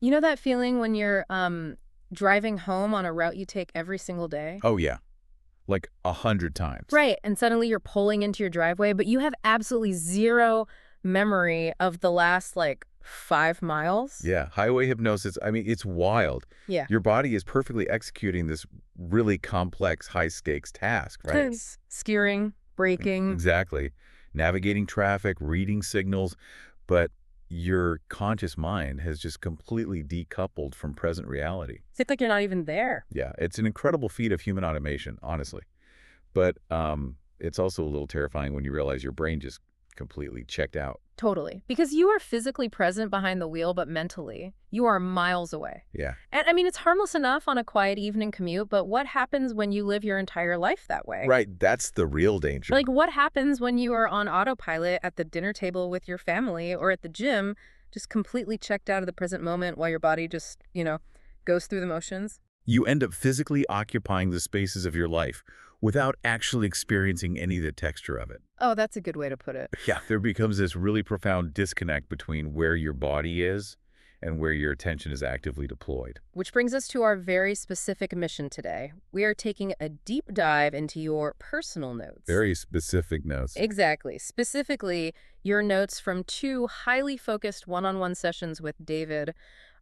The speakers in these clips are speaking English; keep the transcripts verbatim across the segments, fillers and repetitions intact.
You know that feeling when you're um, driving home on a route you take every single day? Oh, yeah. Like a hundred times. Right, and suddenly you're pulling into your driveway, but you have absolutely zero memory of the last, like, five miles? Yeah, highway hypnosis, I mean, it's wild. Yeah. Your body is perfectly executing this really complex, high-stakes task, right? Tense. Steering, braking. Exactly. Navigating traffic, reading signals, but your conscious mind has just completely decoupled from present reality. It's like you're not even there. Yeah, it's an incredible feat of human automation, honestly. But um, it's also a little terrifying when you realize your brain just completely checked out. Totally. Because you are physically present behind the wheel, but mentally, you are miles away. Yeah. And I mean, it's harmless enough on a quiet evening commute, but what happens when you live your entire life that way? Right, that's the real danger. Like, what happens when you are on autopilot at the dinner table with your family or at the gym, just completely checked out of the present moment while your body just, you know, goes through the motions? You end up physically occupying the spaces of your life without actually experiencing any of the texture of it. Oh, that's a good way to put it. Yeah, there becomes this really profound disconnect between where your body is and where your attention is actively deployed. Which brings us to our very specific mission today. We are taking a deep dive into your personal notes. Very specific notes. Exactly. Specifically, your notes from two highly focused one-on-one sessions with David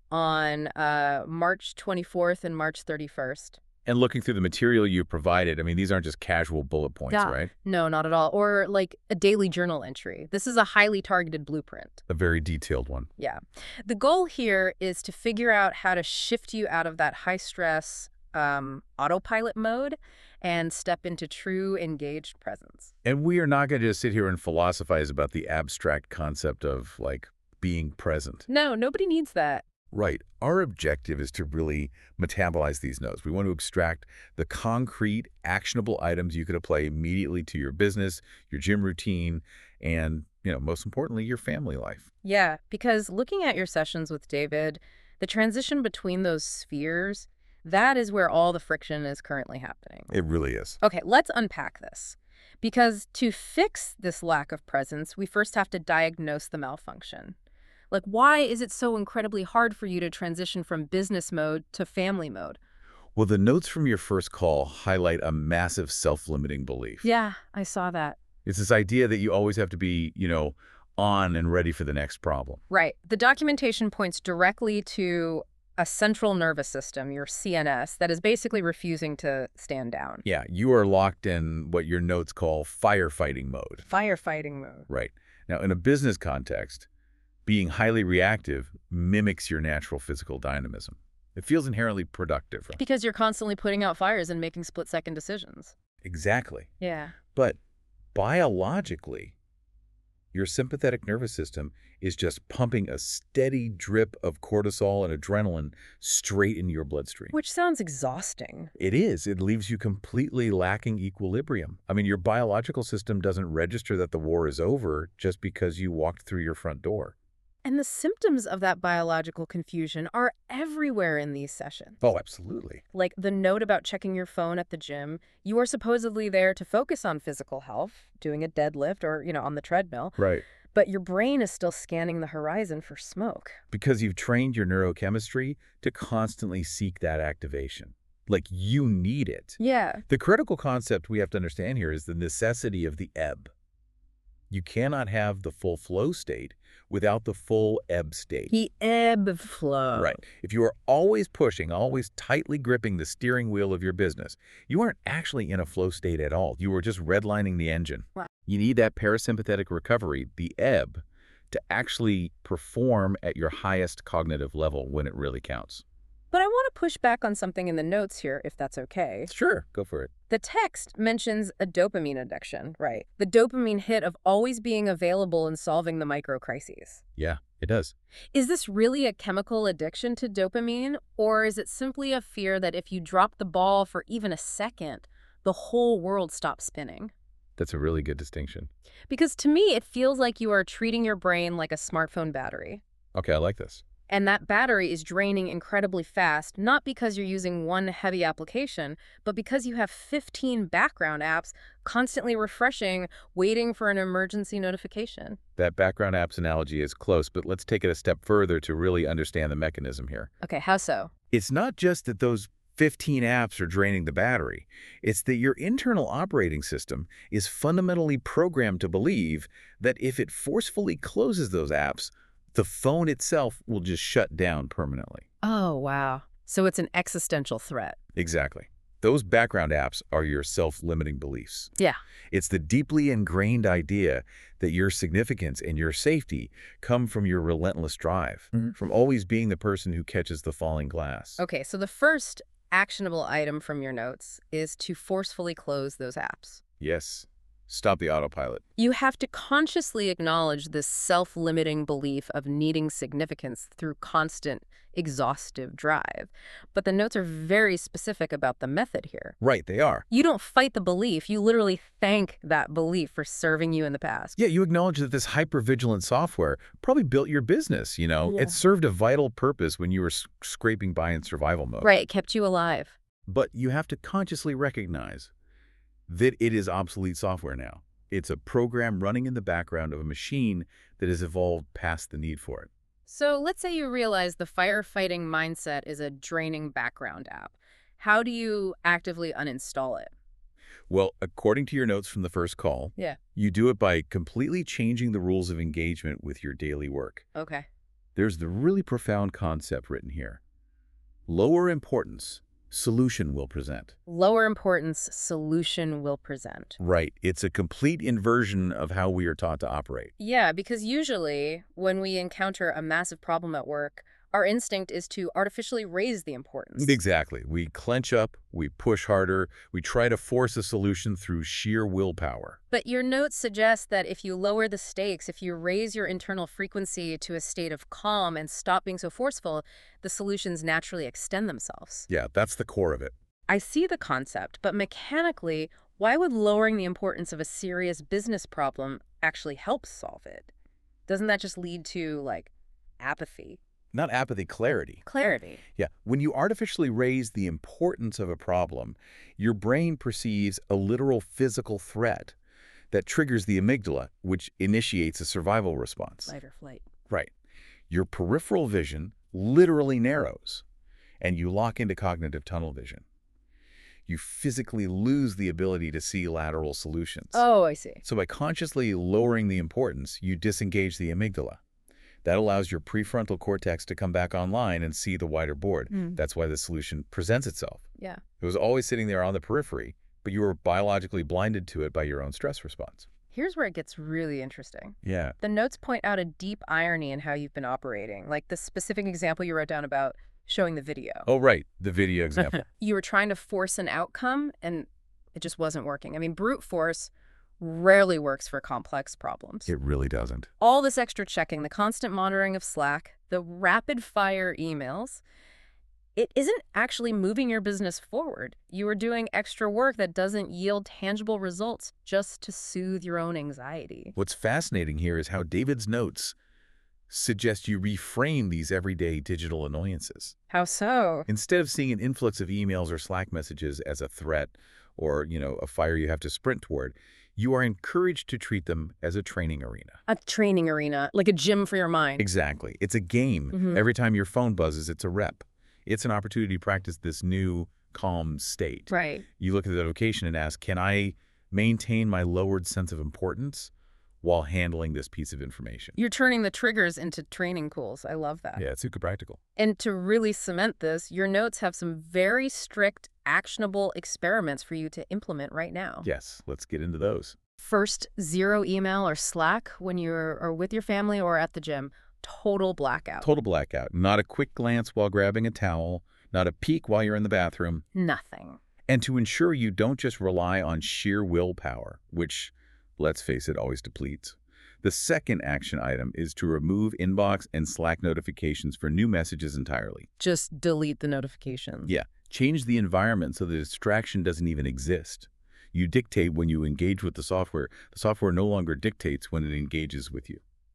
on uh, March twenty-fourth and March thirty-first. And looking through the material you provided, I mean, these aren't just casual bullet points, Yeah. right? No, not at all. Or like a daily journal entry. This is a highly targeted blueprint. A very detailed one. Yeah. The goal here is to figure out how to shift you out of that high-stress um, autopilot mode and step into true engaged presence. And we are not going to just sit here and philosophize about the abstract concept of, like, being present. No, nobody needs that. Right. Our objective is to really metabolize these notes. We want to extract the concrete, actionable items you could apply immediately to your business, your gym routine, and, you know, most importantly, your family life. Yeah, because looking at your sessions with David, the transition between those spheres, that is where all the friction is currently happening. It really is. Okay, let's unpack this. Because to fix this lack of presence, we first have to diagnose the malfunction. Like, why is it so incredibly hard for you to transition from business mode to family mode? Well, the notes from your first call highlight a massive self-limiting belief. Yeah, I saw that. It's this idea that you always have to be, you know, on and ready for the next problem. Right. The documentation points directly to a central nervous system, your C N S, that is basically refusing to stand down. Yeah, you are locked in what your notes call firefighting mode. Firefighting mode. Right. Now, in a business context, being highly reactive mimics your natural physical dynamism. It feels inherently productive. Right? Because you're constantly putting out fires and making split-second decisions. Exactly. Yeah. But biologically, your sympathetic nervous system is just pumping a steady drip of cortisol and adrenaline straight into your bloodstream. Which sounds exhausting. It is. It leaves you completely lacking equilibrium. I mean, your biological system doesn't register that the war is over just because you walked through your front door. And the symptoms of that biological confusion are everywhere in these sessions. Oh, absolutely. Like the note about checking your phone at the gym, you are supposedly there to focus on physical health, doing a deadlift or, you know, on the treadmill. Right. But your brain is still scanning the horizon for smoke. Because you've trained your neurochemistry to constantly seek that activation. Like you need it. Yeah. The critical concept we have to understand here is the necessity of the ebb. You cannot have the full flow state without the full ebb state. The ebb flow. Right. If you are always pushing, always tightly gripping the steering wheel of your business, you aren't actually in a flow state at all. You are just redlining the engine. Wow. You need that parasympathetic recovery, the ebb, to actually perform at your highest cognitive level when it really counts. But I want to push back on something in the notes here, if that's okay. Sure, go for it. The text mentions a dopamine addiction, right? The dopamine hit of always being available and solving the micro crises. Yeah, it does. Is this really a chemical addiction to dopamine, or is it simply a fear that if you drop the ball for even a second, the whole world stops spinning? That's a really good distinction. Because to me, it feels like you are treating your brain like a smartphone battery. Okay, I like this. And that battery is draining incredibly fast, not because you're using one heavy application, but because you have fifteen background apps constantly refreshing, waiting for an emergency notification. That background apps analogy is close, but let's take it a step further to really understand the mechanism here. Okay, how so? It's not just that those fifteen apps are draining the battery. It's that your internal operating system is fundamentally programmed to believe that if it forcefully closes those apps, the phone itself will just shut down permanently. Oh, wow. So it's an existential threat. Exactly. Those background apps are your self-limiting beliefs. Yeah. It's the deeply ingrained idea that your significance and your safety come from your relentless drive, Mm-hmm. from always being the person who catches the falling glass. Okay, so the first actionable item from your notes is to forcefully close those apps. Yes. Stop the autopilot. You have to consciously acknowledge this self-limiting belief of needing significance through constant, exhaustive drive. But the notes are very specific about the method here. Right, they are. You don't fight the belief. You literally thank that belief for serving you in the past. Yeah, you acknowledge that this hyper-vigilant software probably built your business, you know? Yeah. It served a vital purpose when you were s- scraping by in survival mode. Right, it kept you alive. But you have to consciously recognize that it is obsolete software now. It's a program running in the background of a machine that has evolved past the need for it. So let's say you realize the firefighting mindset is a draining background app. How do you actively uninstall it? Well, according to your notes from the first call, Yeah. you do it by completely changing the rules of engagement with your daily work. Okay. There's the really profound concept written here. Lower importance, solution will present. Lower importance, solution will present. Right. It's a complete inversion of how we are taught to operate. Yeah, because usually when we encounter a massive problem at work, our instinct is to artificially raise the importance. Exactly. We clench up, we push harder, we try to force a solution through sheer willpower. But your notes suggest that if you lower the stakes, if you raise your internal frequency to a state of calm and stop being so forceful, the solutions naturally extend themselves. Yeah, that's the core of it. I see the concept, but mechanically, why would lowering the importance of a serious business problem actually help solve it? Doesn't that just lead to, like, apathy? Not apathy, clarity. Clarity. Yeah, when you artificially raise the importance of a problem, your brain perceives a literal physical threat that triggers the amygdala, which initiates a survival response. Fight or flight. Right. Your peripheral vision literally narrows, and you lock into cognitive tunnel vision. You physically lose the ability to see lateral solutions. Oh, I see. So by consciously lowering the importance, you disengage the amygdala. That allows your prefrontal cortex to come back online and see the wider board. Mm. That's why the solution presents itself. Yeah. It was always sitting there on the periphery, but you were biologically blinded to it by your own stress response. Here's where it gets really interesting. Yeah. The notes point out a deep irony in how you've been operating, like the specific example you wrote down about showing the video. Oh, right. The video example. You were trying to force an outcome, and it just wasn't working. I mean, brute force rarely works for complex problems. It really doesn't. All this extra checking, the constant monitoring of Slack, the rapid-fire emails, it isn't actually moving your business forward. You are doing extra work that doesn't yield tangible results just to soothe your own anxiety. What's fascinating here is how David's notes suggest you reframe these everyday digital annoyances. How so? Instead of seeing an influx of emails or Slack messages as a threat or, you know, a fire you have to sprint toward, you are encouraged to treat them as a training arena. A training arena, like a gym for your mind. Exactly. It's a game. Mhm. Every time your phone buzzes, it's a rep. It's an opportunity to practice this new calm state. Right. You look at the notification and ask, can I maintain my lowered sense of importance while handling this piece of information? You're turning the triggers into training pools. I love that. Yeah, it's super practical. And to really cement this, your notes have some very strict, actionable experiments for you to implement right now. Yes, let's get into those. First, zero email or Slack when you're or with your family or at the gym. Total blackout. Total blackout. Not a quick glance while grabbing a towel, not a peek while you're in the bathroom. Nothing. And to ensure you don't just rely on sheer willpower, which, let's face it, always depletes. The second action item is to remove inbox and Slack notifications for new messages entirely. Just delete the notifications. Yeah, change the environment so the distraction doesn't even exist. You dictate when you engage with the software. The software no longer dictates when it engages with you.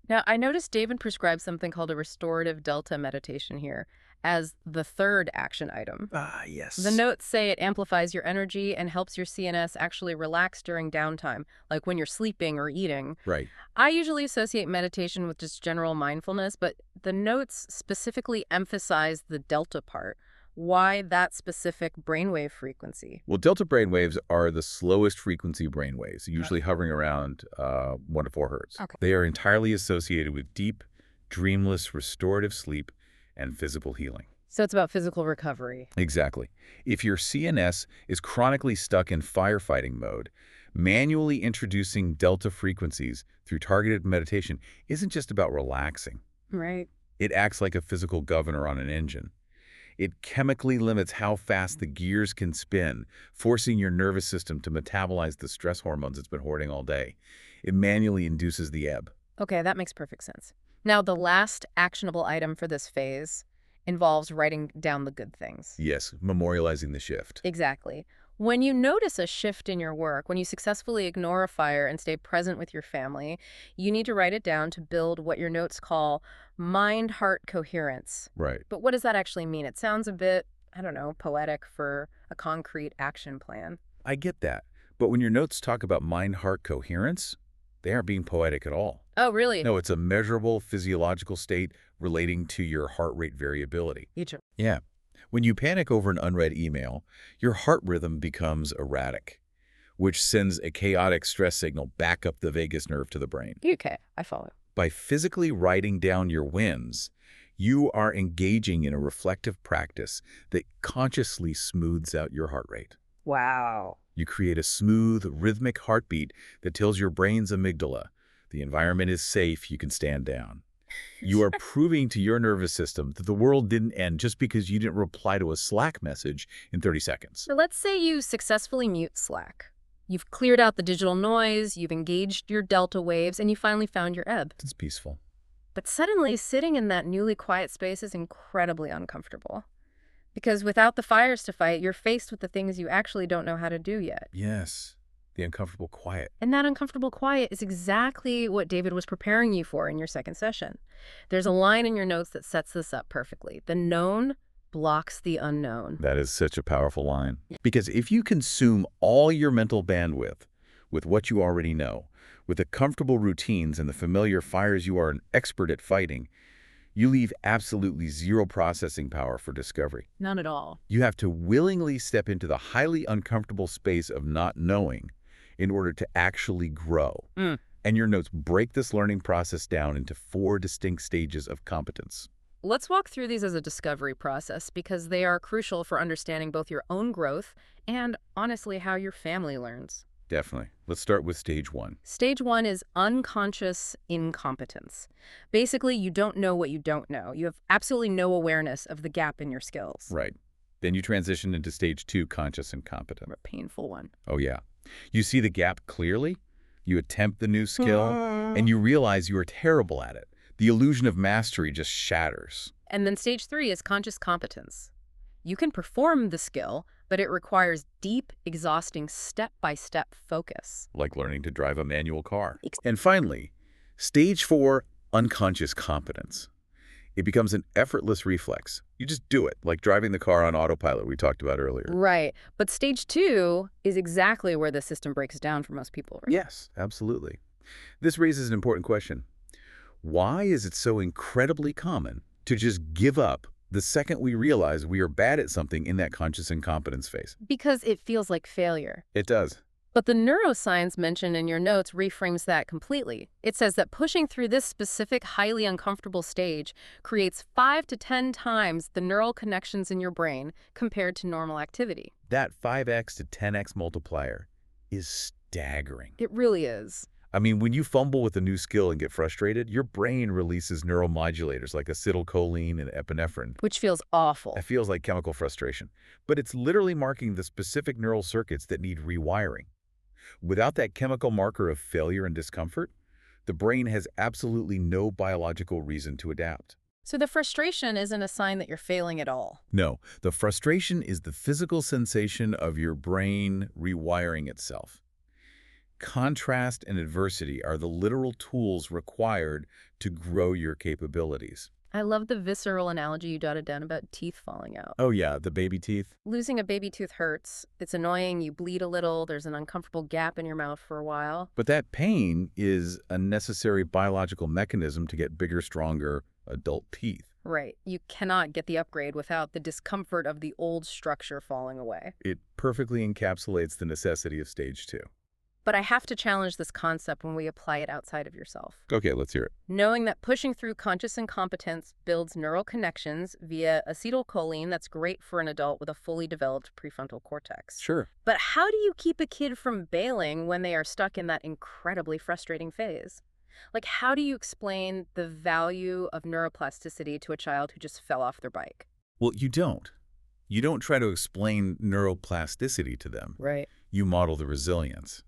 Now, I noticed David prescribes something called a restorative delta meditation here as the third action item. Ah, The yes. notes say it amplifies your energy and helps your C N S actually relax during downtime, like when you're sleeping or eating. Right. I usually associate meditation with just general mindfulness, but the notes specifically emphasize the delta part. Why that specific brainwave frequency? Well, delta brainwaves are the slowest frequency brainwaves, usually hovering around uh, one to four hertz. Okay. They are entirely associated with deep, dreamless, restorative sleep and physical healing. So it's about physical recovery. Exactly. If your C N S is chronically stuck in firefighting mode, manually introducing delta frequencies through targeted meditation isn't just about relaxing. Right. It acts like a physical governor on an engine. It chemically limits how fast the gears can spin, forcing your nervous system to metabolize the stress hormones it's been hoarding all day. It manually induces the ebb. Okay, that makes perfect sense. Now, the last actionable item for this phase involves writing down the good things. Yes, memorializing the shift. Exactly. When you notice a shift in your work, when you successfully ignore a fire and stay present with your family, you need to write it down to build what your notes call mind-heart coherence. Right. But what does that actually mean? It sounds a bit, I don't know, poetic for a concrete action plan. I get that. But when your notes talk about mind-heart coherence, they aren't being poetic at all. Oh, really? No, it's a measurable physiological state relating to your heart rate variability. You too. Yeah. When you panic over an unread email, your heart rhythm becomes erratic, which sends a chaotic stress signal back up the vagus nerve to the brain. Okay, I follow. By physically writing down your wins, you are engaging in a reflective practice that consciously smooths out your heart rate. Wow. You create a smooth, rhythmic heartbeat that tells your brain's amygdala, the environment is safe, you can stand down. You are proving to your nervous system that the world didn't end just because you didn't reply to a Slack message in thirty seconds. So let's say you successfully mute Slack. You've cleared out the digital noise, you've engaged your delta waves, and you finally found your ebb. It's peaceful. But suddenly, sitting in that newly quiet space is incredibly uncomfortable. Because without the fires to fight, you're faced with the things you actually don't know how to do yet. Yes, the uncomfortable quiet. And that uncomfortable quiet is exactly what David was preparing you for in your second session. There's a line in your notes that sets this up perfectly. The known blocks the unknown. That is such a powerful line. Because if you consume all your mental bandwidth with what you already know, with the comfortable routines and the familiar fires you are an expert at fighting, you leave absolutely zero processing power for discovery. None at all. You have to willingly step into the highly uncomfortable space of not knowing in order to actually grow. Mm. And your notes break this learning process down into four distinct stages of competence. Let's walk through these as a discovery process because they are crucial for understanding both your own growth and, honestly, how your family learns. Definitely. Let's start with stage one. Stage one is unconscious incompetence. Basically, you don't know what you don't know. You have absolutely no awareness of the gap in your skills. Right. Then you transition into stage two, conscious incompetent. A painful one. Oh, yeah. You see the gap clearly, you attempt the new skill, and you realize you are terrible at it. The illusion of mastery just shatters. And then stage three is conscious competence. You can perform the skill, but it requires deep, exhausting, step-by-step focus. Like learning to drive a manual car. And finally, stage four, unconscious competence. It becomes an effortless reflex. You just do it, like driving the car on autopilot we talked about earlier. Right. But stage two is exactly where the system breaks down for most people. Right? Yes, absolutely. This raises an important question. Why is it so incredibly common to just give up the second we realize we are bad at something in that conscious incompetence phase? Because it feels like failure. It does. But the neuroscience mentioned in your notes reframes that completely. It says that pushing through this specific, highly uncomfortable stage creates five to ten times the neural connections in your brain compared to normal activity. That five x to ten x multiplier is staggering. It really is. I mean, when you fumble with a new skill and get frustrated, your brain releases neuromodulators like acetylcholine and epinephrine. Which feels awful. It feels like chemical frustration. But it's literally marking the specific neural circuits that need rewiring. Without that chemical marker of failure and discomfort, the brain has absolutely no biological reason to adapt. So the frustration isn't a sign that you're failing at all. No, the frustration is the physical sensation of your brain rewiring itself. Contrast and adversity are the literal tools required to grow your capabilities. I love the visceral analogy you jotted down about teeth falling out. Oh yeah, the baby teeth. Losing a baby tooth hurts. It's annoying. You bleed a little. There's an uncomfortable gap in your mouth for a while. But that pain is a necessary biological mechanism to get bigger, stronger adult teeth. Right. You cannot get the upgrade without the discomfort of the old structure falling away. It perfectly encapsulates the necessity of stage two. But I have to challenge this concept when we apply it outside of yourself. Okay, let's hear it. Knowing that pushing through conscious incompetence builds neural connections via acetylcholine that's great for an adult with a fully developed prefrontal cortex. Sure. But how do you keep a kid from bailing when they are stuck in that incredibly frustrating phase? Like, how do you explain the value of neuroplasticity to a child who just fell off their bike? Well, you don't. You don't try to explain neuroplasticity to them. Right. You model the resilience.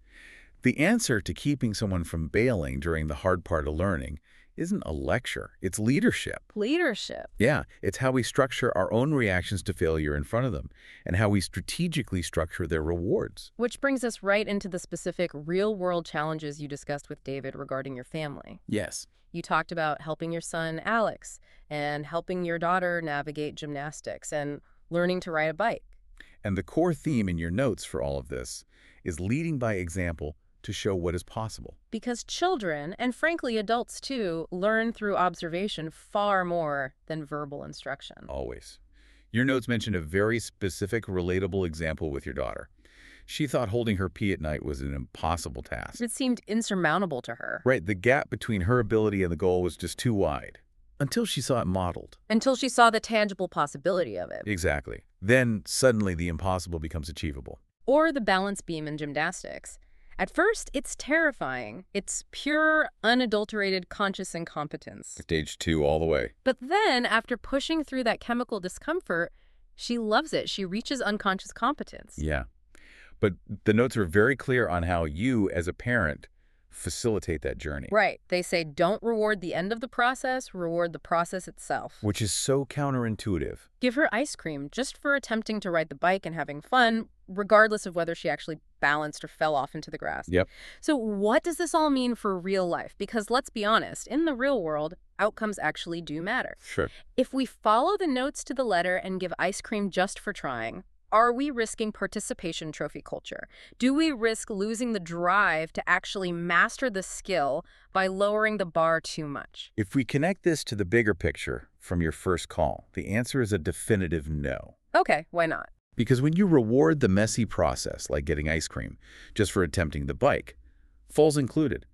The answer to keeping someone from bailing during the hard part of learning isn't a lecture. It's leadership. Leadership. Yeah, it's how we structure our own reactions to failure in front of them and how we strategically structure their rewards. Which brings us right into the specific real-world challenges you discussed with David regarding your family. Yes. You talked about helping your son, Alex, and helping your daughter navigate gymnastics and learning to ride a bike. And the core theme in your notes for all of this is leading by example to show what is possible. Because children, and frankly adults too, learn through observation far more than verbal instruction. Always. Your notes mentioned a very specific, relatable example with your daughter. She thought holding her pee at night was an impossible task. It seemed insurmountable to her. Right, the gap between her ability and the goal was just too wide. Until she saw it modeled. Until she saw the tangible possibility of it. Exactly. Then, suddenly, the impossible becomes achievable. Or the balance beam in gymnastics. At first, it's terrifying. It's pure, unadulterated conscious incompetence. Stage two all the way. But then, after pushing through that chemical discomfort, she loves it. She reaches unconscious competence. Yeah. But the notes are very clear on how you, as a parent, facilitate that journey. Right. They say don't reward the end of the process, reward the process itself. Which is so counterintuitive. Give her ice cream just for attempting to ride the bike and having fun, regardless of whether she actually balanced or fell off into the grass. Yep. So what does this all mean for real life? Because let's be honest, in the real world, outcomes actually do matter. Sure. If we follow the notes to the letter and give ice cream just for trying, are we risking participation trophy culture? Do we risk losing the drive to actually master the skill by lowering the bar too much? If we connect this to the bigger picture from your first call, the answer is a definitive no. Okay, why not? Because when you reward the messy process, like getting ice cream, just for attempting the bike, falls included,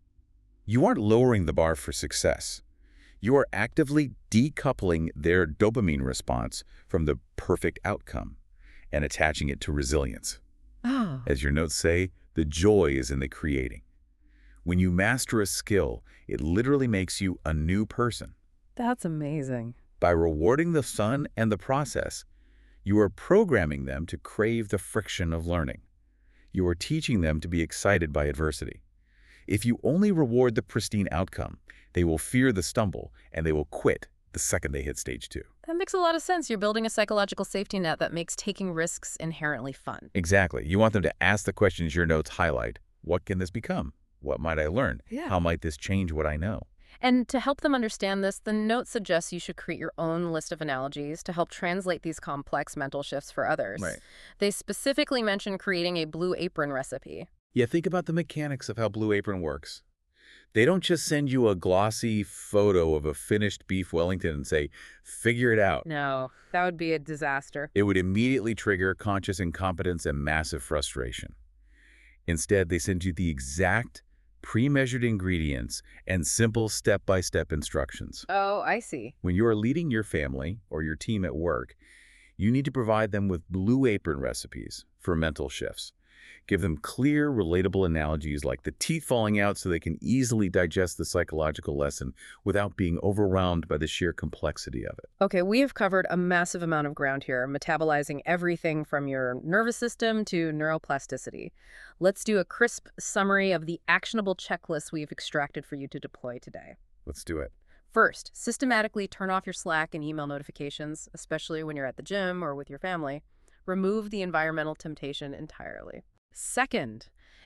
you aren't lowering the bar for success. You are actively decoupling their dopamine response from the perfect outcome and attaching it to resilience. Oh. As your notes say, the joy is in the creating. When you master a skill, it literally makes you a new person. That's amazing. By rewarding the fun and the process, you are programming them to crave the friction of learning. You are teaching them to be excited by adversity. If you only reward the pristine outcome, they will fear the stumble and they will quit the second they hit stage two. That makes a lot of sense. You're building a psychological safety net that makes taking risks inherently fun. Exactly. You want them to ask the questions your notes highlight. What can this become? What might I learn? Yeah. How might this change what I know? And to help them understand this, the note suggests you should create your own list of analogies to help translate these complex mental shifts for others. Right. They specifically mention creating a Blue Apron recipe. Yeah, think about the mechanics of how Blue Apron works. They don't just send you a glossy photo of a finished beef Wellington and say, figure it out. No, that would be a disaster. It would immediately trigger conscious incompetence and massive frustration. Instead, they send you the exact pre-measured ingredients and simple step-by-step instructions. Oh, I see. When you are leading your family or your team at work, you need to provide them with Blue Apron recipes for mental shifts. Give them clear, relatable analogies like the teeth falling out so they can easily digest the psychological lesson without being overwhelmed by the sheer complexity of it. Okay, we have covered a massive amount of ground here, metabolizing everything from your nervous system to neuroplasticity. Let's do a crisp summary of the actionable checklist we've extracted for you to deploy today. Let's do it. First, systematically turn off your Slack and email notifications, especially when you're at the gym or with your family. Remove the environmental temptation entirely. Second,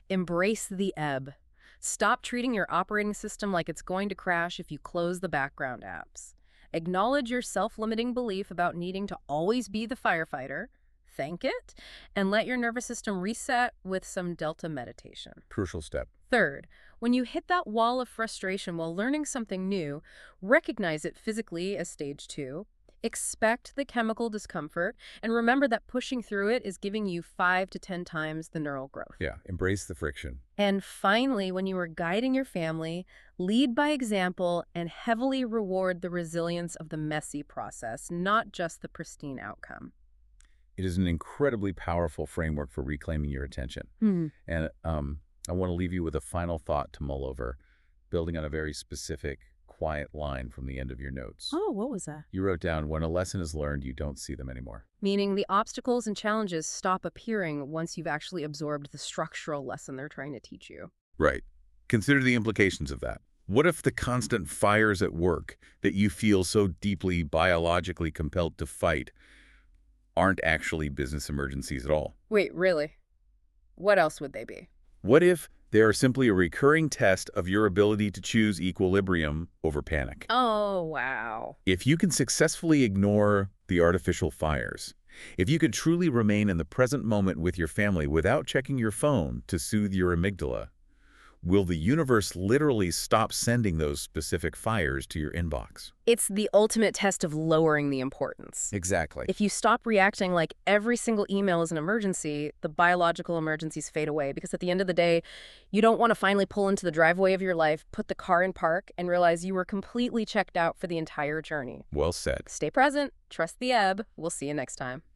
Embrace the ebb. Stop treating your operating system like it's going to crash if you close the background apps. Acknowledge your self-limiting belief about needing to always be the firefighter, thank it, and let your nervous system reset with some Delta meditation. Crucial step. Third, when you hit that wall of frustration while learning something new, recognize it physically as stage two. Expect the chemical discomfort, and remember that pushing through it is giving you five to ten times the neural growth. Yeah, embrace the friction. And finally, when you are guiding your family, lead by example and heavily reward the resilience of the messy process, not just the pristine outcome. It is an incredibly powerful framework for reclaiming your attention. Hmm. And um, I want to leave you with a final thought to mull over, building on a very specific, quiet line from the end of your notes. Oh, what was that? You wrote down, when a lesson is learned, you don't see them anymore. Meaning the obstacles and challenges stop appearing once you've actually absorbed the structural lesson they're trying to teach you. Right. Consider the implications of that. What if the constant fires at work that you feel so deeply biologically compelled to fight aren't actually business emergencies at all? Wait, really? What else would they be? What if they are simply a recurring test of your ability to choose equilibrium over panic? Oh, wow. If you can successfully ignore the artificial fires, if you could truly remain in the present moment with your family without checking your phone to soothe your amygdala, will the universe literally stop sending those specific fires to your inbox? It's the ultimate test of lowering the importance. Exactly. If you stop reacting like every single email is an emergency, the biological emergencies fade away, because at the end of the day, you don't want to finally pull into the driveway of your life, put the car in park, and realize you were completely checked out for the entire journey. Well said. Stay present, trust the ebb. We'll see you next time.